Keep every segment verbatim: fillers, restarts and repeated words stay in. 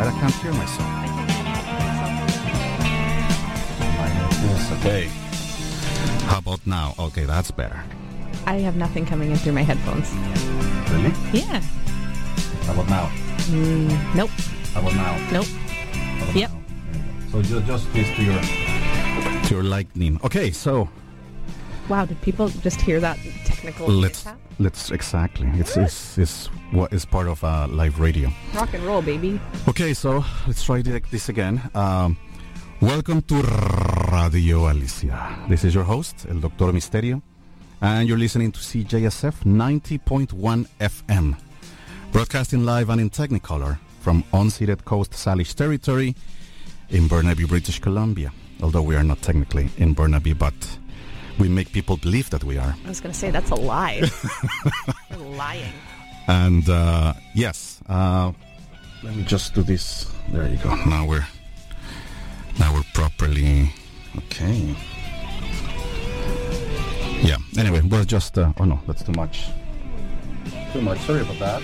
I can't hear myself. Yes, okay. How about now? Okay, that's better. I have nothing coming in through my headphones. Really? Yeah. How about now? Mm, nope. How about now? Nope. How about Yep. now? So you just this to your to your lightning. Okay, so Wow, did people just hear that technical let's mishap? let's exactly. It's it's, it's what is part of uh, live radio. Rock and roll, baby. Okay, so let's try this again. Um, welcome to Radio Alicia. This is your host, El Doctor Misterio, and you're listening to C J S F ninety point one F M, broadcasting live and in Technicolor from unceded Coast Salish territory in Burnaby, British Columbia. Although we are not technically in Burnaby, but we make people believe that we are. I was going to say, that's a lie. You're lying. And uh, yes, uh, let me just do this. There you go. Now we're now we're properly okay. Yeah. Anyway, we're just. Uh, oh no, that's too much. Too much. Sorry about that.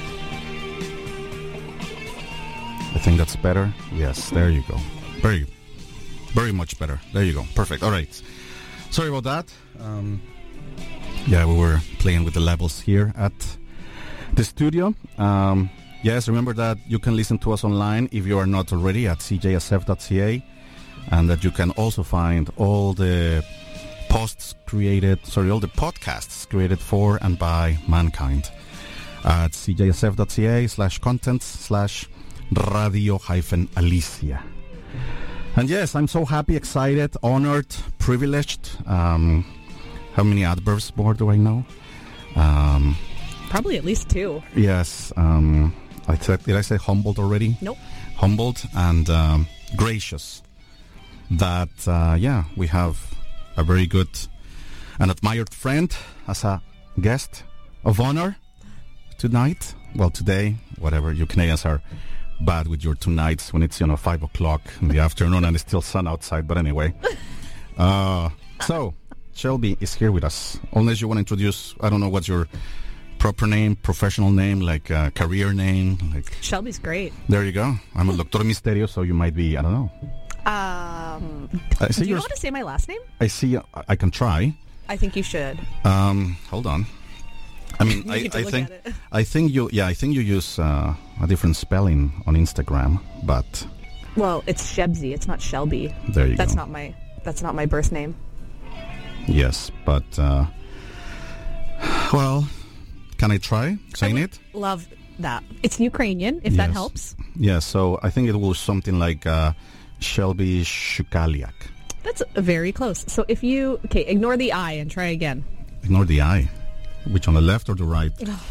I think that's better. Yes. There you go. Very, very much better. There you go. Perfect. All right. Sorry about that. Um, yeah, we were playing with the levels here at the studio. Um, yes, remember that you can listen to us online if you are not already at c j s f dot c a, and that you can also find all the posts created, sorry, all the podcasts created for and by mankind at c j s f dot c a slash contents slash radio hyphen Alicia. And yes, I'm so happy, excited, honored, privileged. Um, how many adverbs more do I know? Um, Probably at least two. yes. Um, I said, did I say humbled already? Nope. Humbled and um, gracious. That, uh, yeah, we have a very good and admired friend as a guest of honor tonight. Well, today, whatever, you Canadians are bad with your tonights when it's, you know, five o'clock in the afternoon and it's still sun outside. But anyway, uh, so Shelby is here with us. Unless you want to introduce, I don't know, what's your proper name, professional name, like uh, career name? Like Shelby's great. there you go. I'm a Doctor Misterio, so you might be, I don't know. Um, I see do you yours- want to say my last name? I see. I, I can try. I think you should. Um, hold on. I mean, You I, need to I look think at it. I think you yeah I think you use uh, a different spelling on Instagram, but Well, it's Shebzy. It's not Shelby. there you That's go. not my. That's not my birth name. Yes, but uh, well, can I try saying I it? would Love that. It's Ukrainian, if that Yes. helps. Yeah, so I think it was something like uh, Shelby Shukaliak. That's very close. So if you okay, ignore the I and try again. Ignore the I. Which on the left or the right?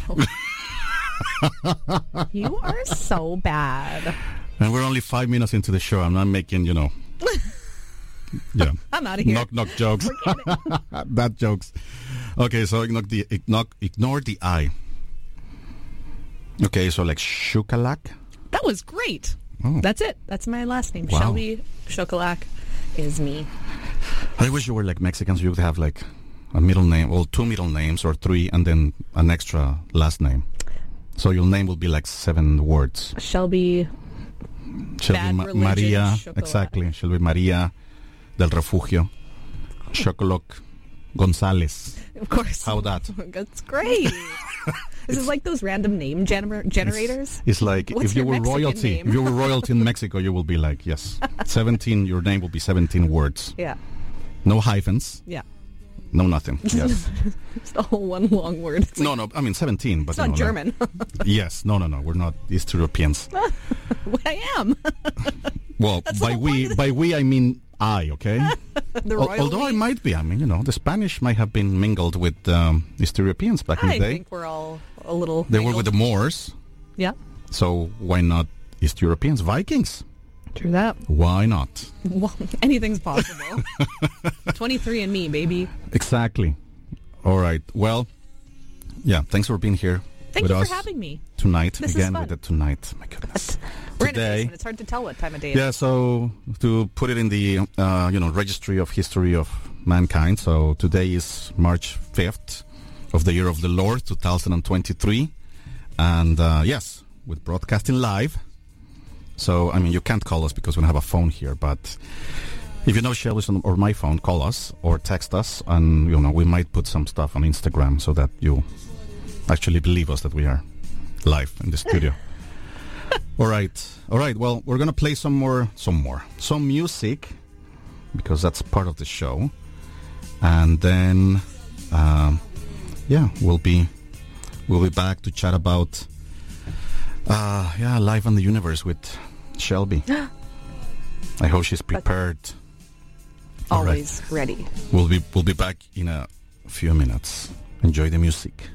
You are so bad. And we're only five minutes into the show. I'm not making, you know, yeah, I'm out of here. knock knock jokes. That jokes. Okay, so ignore the ignore, ignore the I. Okay, so like Shukalak. That was great. Oh. That's it. That's my last name. Wow. Shelby Shokalak is me. I wish you were like Mexicans. You would have like a middle name, well, two middle names or three, and then an extra last name. So your name will be like seven words. Shelby. Shelby Bad Ma- religion, Maria, Chocolate. exactly. Shelby Maria del Refugio, Chocoloc Gonzalez. Of course. How that? That's great. This is like those random name gener- generators. It's like What's if you your were Mexican royalty, name? if you were royalty in Mexico, you will be like, yes, seventeen, your name will be seventeen words. Yeah. No hyphens, Yeah. no nothing. Yes. It's the whole one long word. It's, no, no, I mean seventeen, but it's you not know, no. German. Yes, no, no, no, we're not East Europeans. I am. Well, That's the by whole we, point. by we, I mean I, okay? The Al- royal Although I we. might be, I mean, you know, the Spanish might have been mingled with um, East Europeans back in I the day. think we're all a little. They were with the mingled. Moors, Yeah. so why not East Europeans? Vikings? True that. Why not? Well, anything's possible. twenty-three and me, baby. Exactly. All right. Well, yeah, thanks for being here Thank with you us for having me. tonight. This is Again, fun. with the tonight. My goodness. We're in a Today, basement. It's hard to tell what time of day it is. yeah, so to put it in the, uh, you know, registry of history of mankind, so today is March fifth of the year of the Lord, two thousand twenty-three. And, uh, yes, with broadcasting live So, I mean, you can't call us because we don't have a phone here, but if you know Shelby's on, or my phone, call us or text us, and, you know, we might put some stuff on Instagram so that you actually believe us that we are live in the studio. All right. All right. Well, we're going to play some more, some more, some music, because that's part of the show. And then, um, yeah, we'll be, we'll be back to chat about, uh, yeah, life on the universe with Shelby. I hope she's prepared. All Always right. ready. We'll be, we'll be back in a few minutes. Enjoy the music.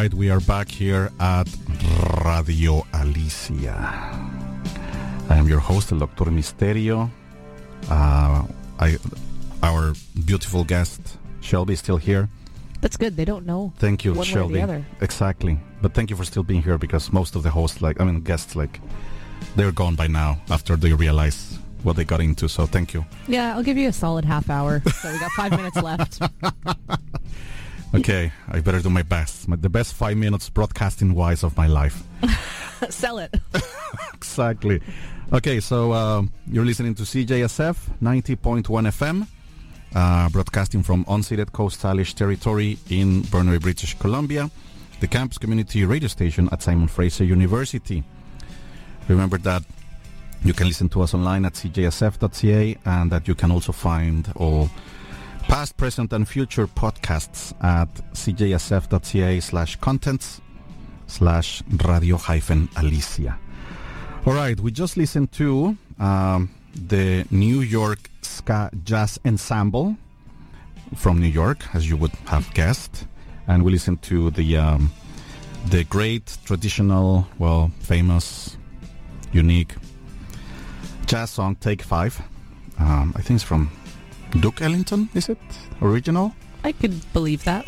right, we are back here at Radio Alicia. I am your host, el Doctor Misterio. Uh, I, our beautiful guest, Shelby, is still here. That's good. They don't know. Thank you, one Shelby. way or the other. Exactly. But thank you for still being here, because most of the hosts, like, I mean, guests, like, they're gone by now after they realize what they got into. So thank you. Yeah, I'll give you a solid half hour. So we got five minutes left. Okay, I better do my best. My, the best five minutes broadcasting-wise of my life. Sell it. Exactly. Okay, so uh, you're listening to C J S F ninety point one F M, uh, broadcasting from unceded Coast Salish territory in Burnaby, British Columbia, the campus community radio station at Simon Fraser University. Remember that you can listen to us online at c j s f dot c a, and that you can also find all past, present, and future podcasts at c j s f dot c a slash contents slash radio hyphen Alicia. All right, we just listened to um, the New York Ska Jazz Ensemble from New York, as you would have guessed, and we listened to the um, the great traditional, well, famous, unique jazz song Take Five. Um, I think it's from Duke Ellington, is it? Original? I could believe that.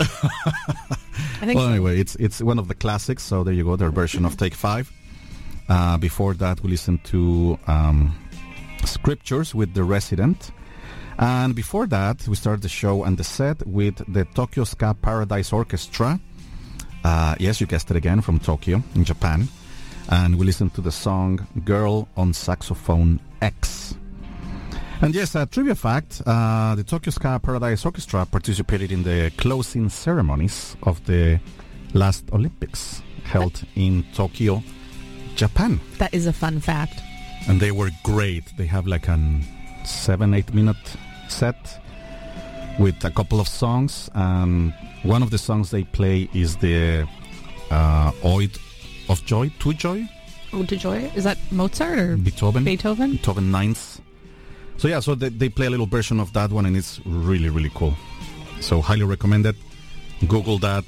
I think well, so. anyway, it's it's one of the classics, so there you go, their version of Take Five. Uh, before that, we listened to um, Scriptures with The Resident. And before that, we started the show and the set with the Tokyo Ska Paradise Orchestra. Uh, yes, you guessed it again, from Tokyo, in Japan. And we listened to the song Girl on Saxophone X. And yes, a trivia fact, uh, the Tokyo Ska Paradise Orchestra participated in the closing ceremonies of the last Olympics held in Tokyo, Japan. That is a fun fact. And they were great. They have like a seven, eight minute set with a couple of songs. And one of the songs they play is the uh, Ode of Joy, to Joy? Ode to Joy? Is that Mozart or Beethoven? Beethoven? Beethoven Ninth. So yeah, so they, they play a little version of that one, and it's really, really cool. So highly recommend it. Google that.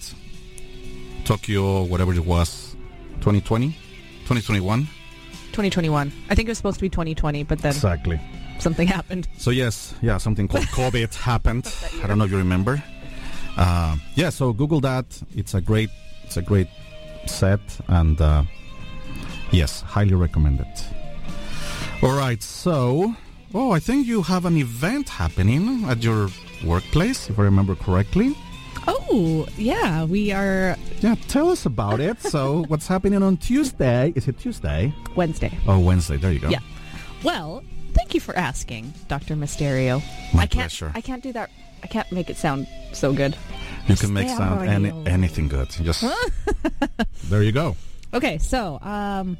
Tokyo, whatever it was, twenty twenty? twenty twenty-one? twenty twenty-one. I think it was supposed to be twenty twenty, but then Exactly. something happened. So yes, yeah, something called COVID happened. I don't know if you remember. Uh, yeah, so Google that. It's a great, it's a great set, and uh, yes, highly recommend it. All right, so... Oh, I think you have an event happening at your workplace, if I remember correctly. Oh, yeah, we are... Yeah, tell us about it. So, what's happening on Tuesday? Is it Tuesday? Wednesday. Oh, Wednesday. There you go. Yeah. Well, thank you for asking, Doctor Mysterio. My I can't, pleasure. I can't do that. I can't make it sound so good. You can make sound any, Mysterio. anything good. Just there you go. Okay, so um,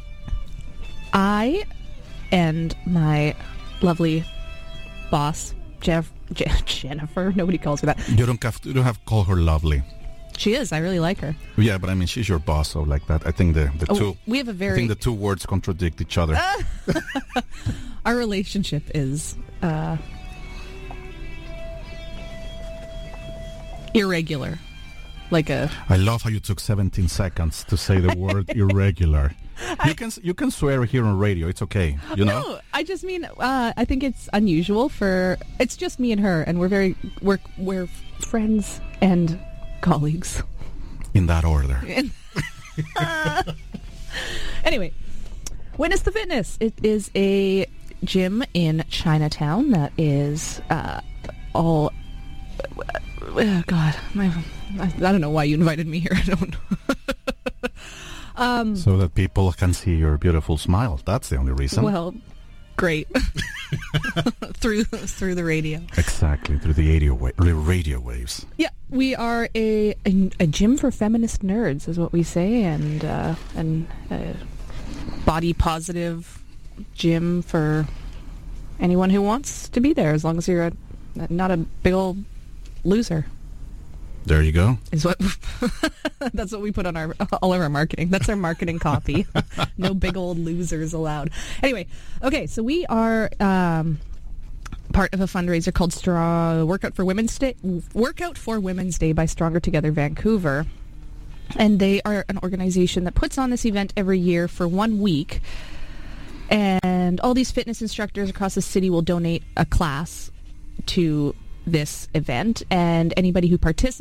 I and my lovely boss, Jeff, Je- Jennifer. Nobody calls her that. You don't have to, you don't have to call her lovely. She is. I really like her. Yeah, but I mean, she's your boss, so like that. I think the, the Oh, two. we have a I very think the two words contradict each other. our relationship is uh, irregular, like a. I love how you took seventeen seconds to say the word irregular. You can you can swear here on radio. It's okay. You know. No, I just mean uh, I think it's unusual for it's just me and her, and we're very we're we're friends and colleagues. In that order. Anyway, Witness the Fitness. It is a gym in Chinatown that is uh, all. Oh God, my, I, I don't know why you invited me here. I don't know. um, So that people can see your beautiful smile. That's the only reason. well, great. through through the radio. Exactly, through the radio, wa- radio waves. Yeah, we are a, a a gym for feminist nerds, is what we say, and uh, and a body positive gym for anyone who wants to be there, as long as you're a, not a big old loser. There you go. Is what that's what we put on our all of our marketing. That's our marketing copy. No big old losers allowed. Anyway, okay, so we are um, part of a fundraiser called Strong Workout for Women's Day. Workout for Women's Day by Stronger Together Vancouver, And they are an organization that puts on this event every year for one week. And all these fitness instructors across the city will donate a class to this event. And anybody who participates